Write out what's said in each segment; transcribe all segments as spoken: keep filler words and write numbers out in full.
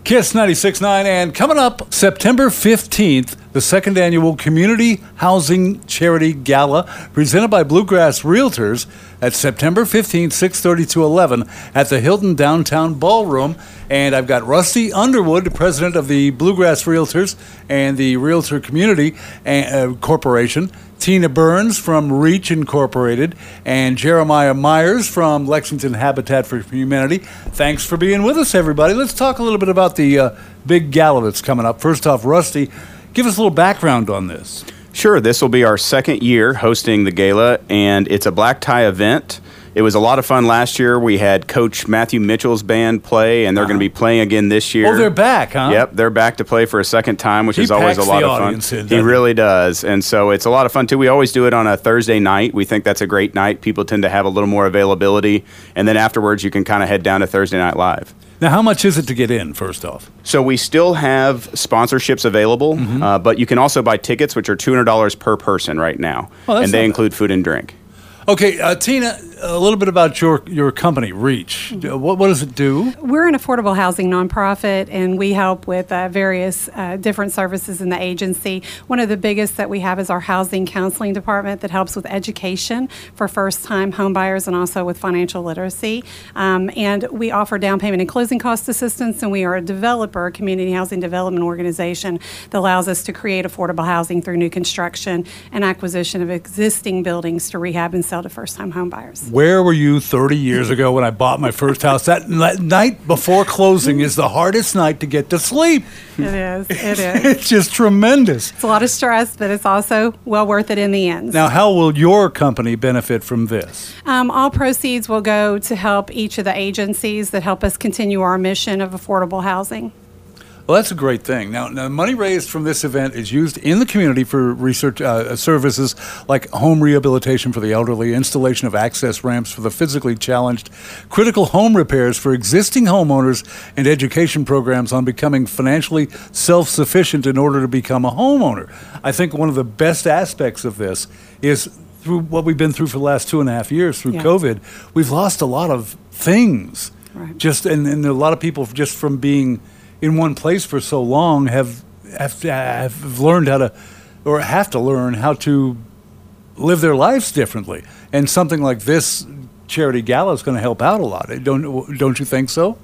Kiss ninety-six point nine, and coming up September fifteenth, the second annual Community Housing Charity Gala presented by Bluegrass Realtors at September fifteenth, six thirty to eleven at the Hilton Downtown Ballroom. And I've got Rusty Underwood, president of the Bluegrass Realtors and the Realtor Community uh, Corporation, Tina Burns from Reach Incorporated, and Jeremiah Myers from Lexington Habitat for Humanity. Thanks for being with us, everybody. Let's talk a little bit about the uh, big gala that's coming up. First off, Rusty, give us a little background on this. Sure. This will be our second year hosting the gala, and it's a black tie event. It was a lot of fun last year. We had Coach Matthew Mitchell's band play, and they're uh-huh. going to be playing again this year. Oh, they're back, huh? Yep, they're back to play for a second time, which he is always a lot of fun. In, he really does, and so it's a lot of fun, too. We always do it on a Thursday night. We think that's a great night. People tend to have a little more availability, and then afterwards you can kind of head down to Thursday Night Live. Now, how much is it to get in, first off? So we still have sponsorships available, mm-hmm. uh, but you can also buy tickets, which are two hundred dollars per person right now, oh, and they bad. include food and drink. Okay, uh, Tina, a little bit about your your company, Reach. Mm-hmm. What, what does it do? We're an affordable housing nonprofit, and we help with uh, various uh, different services in the agency. One of the biggest that we have is our housing counseling department that helps with education for first-time homebuyers and also with financial literacy. Um, and we offer down payment and closing cost assistance, and we are a developer, a community housing development organization that allows us to create affordable housing through new construction and acquisition of existing buildings to rehab and sell to first-time homebuyers. Where were you thirty years ago when I bought my first house? That n- night before closing is the hardest night to get to sleep. It is. It is. It's just tremendous. It's a lot of stress, but it's also well worth it in the end. Now, how will your company benefit from this? Um, all proceeds will go to help each of the agencies that help us continue our mission of affordable housing. Well, that's a great thing. Now, now, money raised from this event is used in the community for research uh, services like home rehabilitation for the elderly, installation of access ramps for the physically challenged, critical home repairs for existing homeowners, and education programs on becoming financially self-sufficient in order to become a homeowner. I think one of the best aspects of this is through what we've been through for the last two and a half years through yeah. COVID, we've lost a lot of things. Right. Just and, and a lot of people just from being in one place for so long have, have have learned how to, or have to learn how to live their lives differently. And something like this charity gala is going to help out a lot. Don't don't you think so?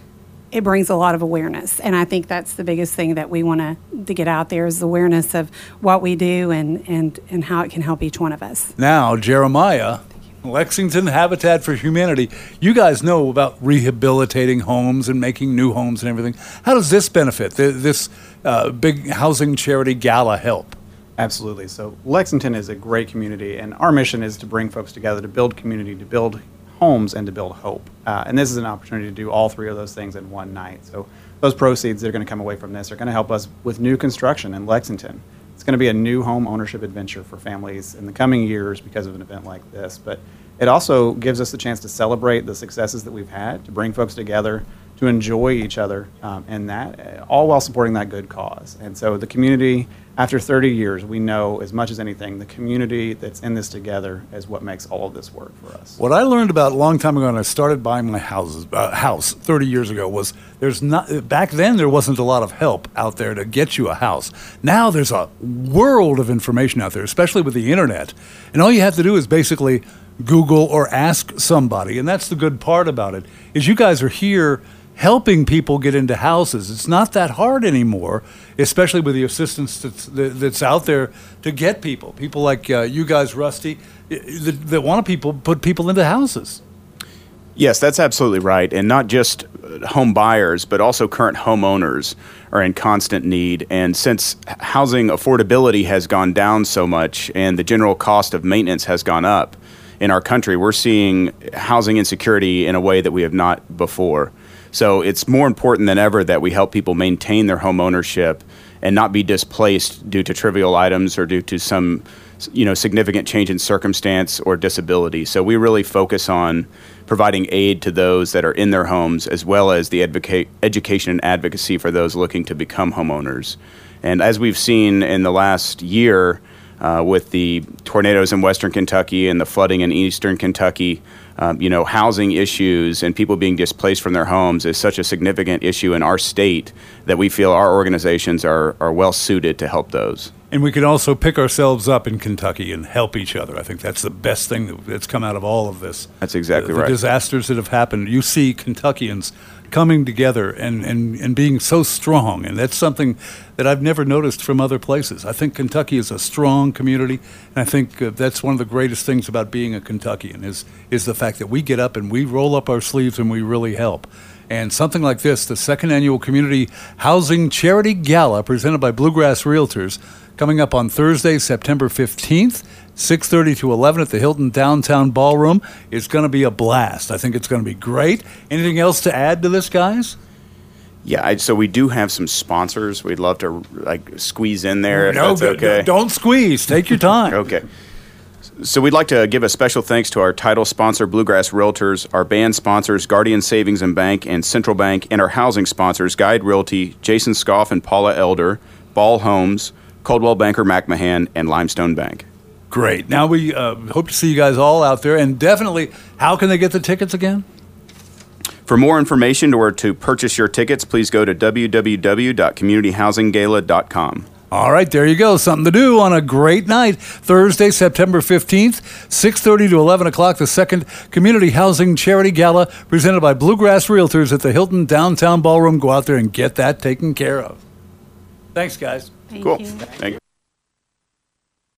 It brings a lot of awareness, and I think that's the biggest thing that we want to to get out there is awareness of what we do and and and how it can help each one of us. Now, Jeremiah, Lexington Habitat for Humanity, you guys know about rehabilitating homes and making new homes and everything. How does this benefit, this uh, big housing charity gala help? Absolutely. So Lexington is a great community, and our mission is to bring folks together to build community, to build homes, and to build hope. Uh, and this is an opportunity to do all three of those things in one night. So those proceeds that are going to come away from this are going to help us with new construction in Lexington. It's going to be a new home ownership adventure for families in the coming years because of an event like this. But it also gives us the chance to celebrate the successes that we've had, to bring folks together, to enjoy each other, um, and that, all while supporting that good cause. And so the community, after thirty years, we know as much as anything, the community that's in this together is what makes all of this work for us. What I learned about a long time ago when I started buying my houses, uh, house thirty years ago was there's not, back then there wasn't a lot of help out there to get you a house. Now there's a world of information out there, especially with the internet. And all you have to do is basically Google or ask somebody. And that's the good part about it, is you guys are here helping people get into houses. It's not that hard anymore, especially with the assistance that's, that's out there to get people. People like uh, you guys, Rusty, that, that want to people put people into houses. Yes, that's absolutely right. And not just home buyers, but also current homeowners are in constant need. And since housing affordability has gone down so much and the general cost of maintenance has gone up in our country, we're seeing housing insecurity in a way that we have not before. So it's more important than ever that we help people maintain their home ownership and not be displaced due to trivial items or due to some, you know, significant change in circumstance or disability. So we really focus on providing aid to those that are in their homes, as well as the advocate, education and advocacy for those looking to become homeowners. And as we've seen in the last year, uh, with the tornadoes in western Kentucky and the flooding in eastern Kentucky. Um, you know, housing issues and people being displaced from their homes is such a significant issue in our state that we feel our organizations are, are well suited to help those. And we can also pick ourselves up in Kentucky and help each other. I think that's the best thing that's come out of all of this. That's exactly the, the right. The disasters that have happened, you see Kentuckians coming together and, and, and being so strong, and that's something that I've never noticed from other places. I think Kentucky is a strong community, and I think uh, that's one of the greatest things about being a Kentuckian is, is the fact that we get up and we roll up our sleeves and we really help. And something like this, the second annual Community Housing Charity Gala presented by Bluegrass Realtors, coming up on Thursday, September fifteenth, six thirty to eleven at the Hilton Downtown Ballroom. It's going to be a blast. I think it's going to be great. Anything else to add to this, guys? Yeah, I, so we do have some sponsors we'd love to like squeeze in there if No, that's okay. no, don't squeeze. Take your time. Okay. So we'd like to give a special thanks to our title sponsor, Bluegrass Realtors, our band sponsors, Guardian Savings and Bank and Central Bank, and our housing sponsors, Guide Realty, Jason Scoff and Paula Elder, Ball Homes, Coldwell Banker McMahon, and Limestone Bank. Great. Now we uh, hope to see you guys all out there. And definitely, how can they get the tickets again? For more information or to purchase your tickets, please go to w w w dot community housing gala dot com. All right, there you go. Something to do on a great night. Thursday, September fifteenth, six thirty to eleven o'clock, the second Community Housing Charity Gala presented by Bluegrass Realtors at the Hilton Downtown Ballroom. Go out there and get that taken care of. Thanks, guys. Thank Cool. you. Thank you.